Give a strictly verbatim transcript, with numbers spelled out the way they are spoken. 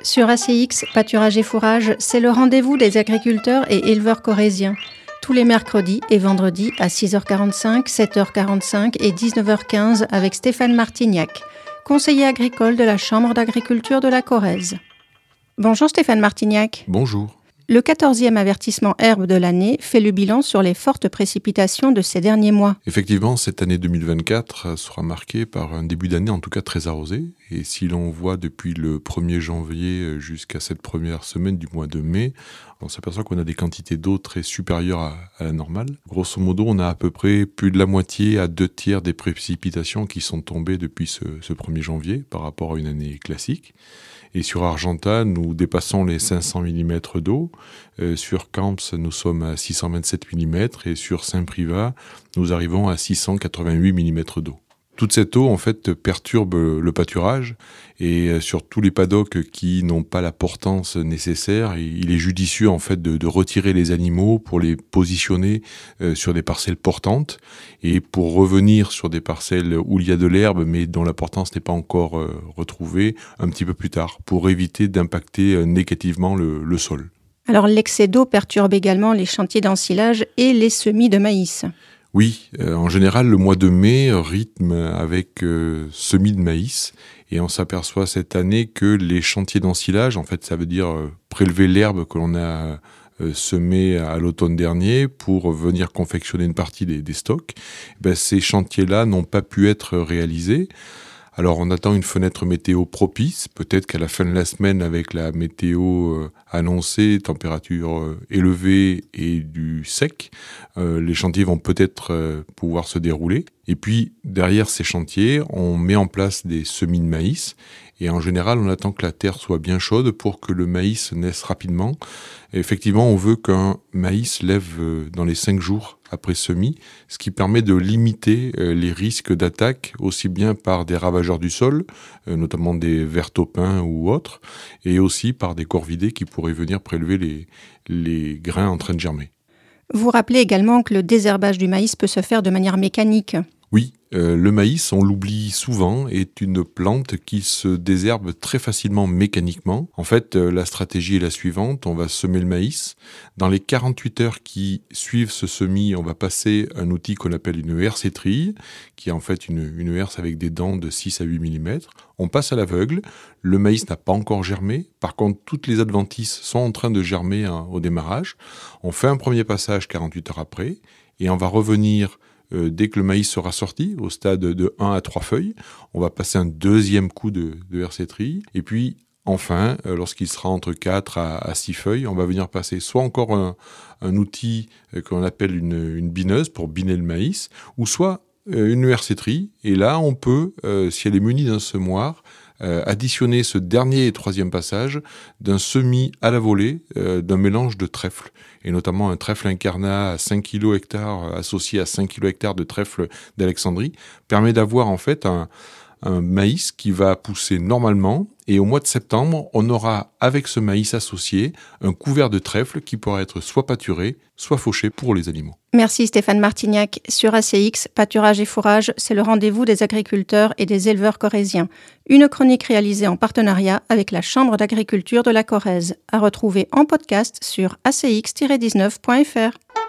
Sur A C X, Pâturage et Fourrage, c'est le rendez-vous des agriculteurs et éleveurs corréziens. Tous les mercredis et vendredis à six heures quarante-cinq, sept heures quarante-cinq et dix-neuf heures quinze avec Stéphane Martignac, conseiller agricole de la Chambre d'agriculture de la Corrèze. Bonjour Stéphane Martignac. Bonjour. Le quatorzième avertissement herbe de l'année fait le bilan sur les fortes précipitations de ces derniers mois. Effectivement, cette année deux mille vingt-quatre sera marquée par un début d'année en tout cas très arrosé. Et si l'on voit depuis le premier janvier jusqu'à cette première semaine du mois de mai, on s'aperçoit qu'on a des quantités d'eau très supérieures à, à la normale. Grosso modo, on a à peu près plus de la moitié à deux tiers des précipitations qui sont tombées depuis ce, ce premier janvier par rapport à une année classique. Et sur Argentat, nous dépassons les cinq cents millimètres d'eau. Euh, sur Camps, nous sommes à six cent vingt-sept millimètres. Et sur Saint-Privat, nous arrivons à six cent quatre-vingt-huit millimètres d'eau. Toute cette eau, en fait, perturbe le pâturage. Et sur tous les paddocks qui n'ont pas la portance nécessaire, il est judicieux, en fait, de, de retirer les animaux pour les positionner euh, sur des parcelles portantes et pour revenir sur des parcelles où il y a de l'herbe, mais dont la portance n'est pas encore euh, retrouvée, un petit peu plus tard, pour éviter d'impacter euh, négativement le, le sol. Alors, l'excès d'eau perturbe également les chantiers d'ensilage et les semis de maïs. Oui, euh, en général, le mois de mai rythme avec euh, semis de maïs et on s'aperçoit cette année que les chantiers d'ensilage, en fait, ça veut dire euh, prélever l'herbe que l'on a euh, semée à l'automne dernier pour venir confectionner une partie des, des stocks. Ben, ces chantiers-là n'ont pas pu être réalisés. Alors on attend une fenêtre météo propice, peut-être qu'à la fin de la semaine avec la météo euh, annoncée, température euh, élevée et du sec, euh, les chantiers vont peut-être euh, pouvoir se dérouler. Et puis derrière ces chantiers, on met en place des semis de maïs et en général on attend que la terre soit bien chaude pour que le maïs naisse rapidement. Et effectivement, on veut qu'un maïs lève euh, dans les cinq jours après semis, ce qui permet de limiter euh, les risques d'attaque aussi bien par des ravageurs du sol, euh, notamment des vers taupins ou autres, et aussi par des corvidés qui pourraient venir prélever les, les grains en train de germer. Vous rappelez également que le désherbage du maïs peut se faire de manière mécanique. Oui, euh, le maïs, on l'oublie souvent, est une plante qui se désherbe très facilement mécaniquement. En fait, euh, la stratégie est la suivante, on va semer le maïs. Dans les quarante-huit heures qui suivent ce semis, on va passer un outil qu'on appelle une herse-étrille, qui est en fait une, une herse avec des dents de six à huit millimètres. On passe à l'aveugle, le maïs n'a pas encore germé, par contre toutes les adventices sont en train de germer hein, au démarrage. On fait un premier passage quarante-huit heures après, et on va revenir Euh, dès que le maïs sera sorti, au stade de un à trois feuilles, on va passer un deuxième coup de, de herse-étrille. Et puis, enfin, euh, lorsqu'il sera entre quatre à six feuilles, on va venir passer soit encore un, un outil euh, qu'on appelle une, une bineuse pour biner le maïs, ou soit euh, une herse-étrille. Et là, on peut, euh, si elle est munie d'un semoir, euh, additionner ce dernier et troisième passage d'un semis à la volée, euh, d'un mélange de trèfle. Et notamment un trèfle incarnat à cinq kilos hectares associé à cinq kilos hectares de trèfle d'Alexandrie permet d'avoir en fait un, un maïs qui va pousser normalement et au mois de septembre, on aura avec ce maïs associé un couvert de trèfle qui pourra être soit pâturé, soit fauché pour les animaux. Merci Stéphane Martignac. Sur A C X, Pâturage et Fourrage, c'est le rendez-vous des agriculteurs et des éleveurs corréziens. Une chronique réalisée en partenariat avec la Chambre d'agriculture de la Corrèze, à retrouver en podcast sur a c x tiret dix-neuf point f r.